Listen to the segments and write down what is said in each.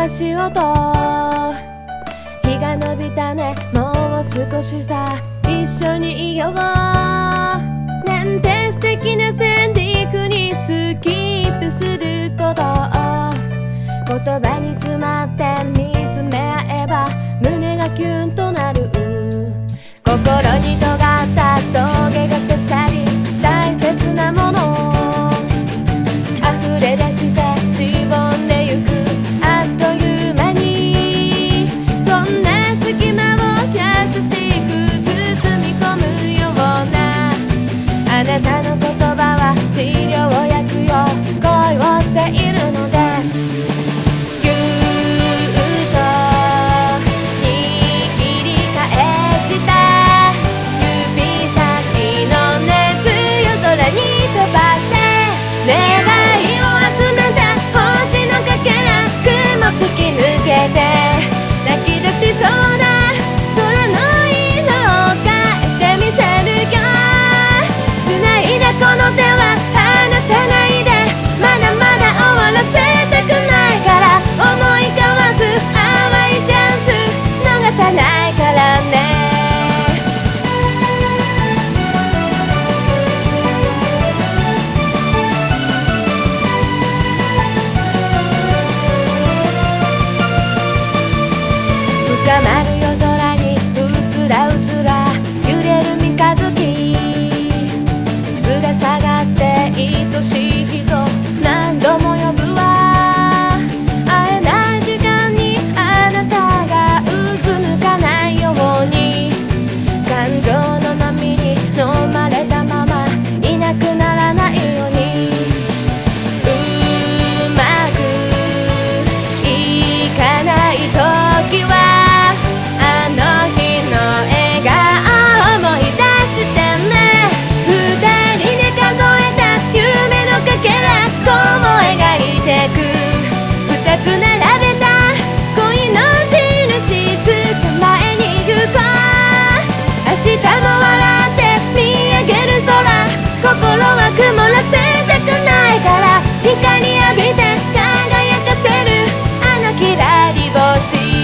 足音、日が伸びたね、もう少しさ、一緒にいようなんて素敵なセリフにスキップすること、言葉に詰まって見つめ合えば胸がキュンとなる、心に尖った棘が刺さり大切なもの溢れ出してしぼんでゆく、あっという間にそんな隙間を優しく包み込むような、あなたの言葉は治療薬よ、恋をしているのです。ぎゅーっと握り返した指先の熱夜空に飛ばせ、願いを集めた星のかけら、雲突き抜けて泣き出しそうな空の色を変えてみせるよ、繋いだこの手は離さないで、まだまだ終わらせたくないから、思い交わす淡いチャンス逃さないからね。深まる夜空にうつらうつら揺れる三日月、ぶら下がって愛しい人何度も呼ぶわ、会えない時間にあなたがうつむかないように、感情の波に飲まれたままいなくならないように、うまくいかない時はあの日の笑顔思い出してね、二人で数えた夢のかけら、こう描いてく、二つ並べた恋の印捕まえに行こう、明日も笑って見上げる空、心は曇らせたくないから、光浴びて輝かせるあのきらり星、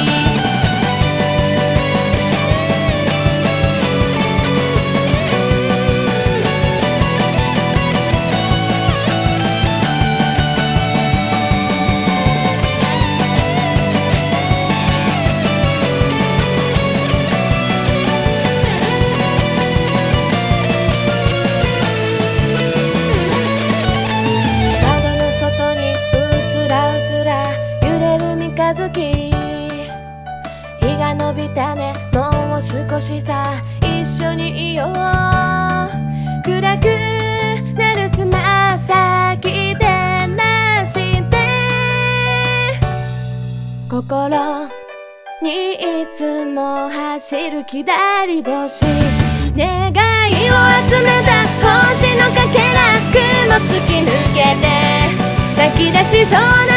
日が伸びたね、もう少しさ、一緒にいよう、暗くなるつま先でなして心にいつも走るきらり星、願いを集めた星のかけら、雲突き抜けて泣き出しそうな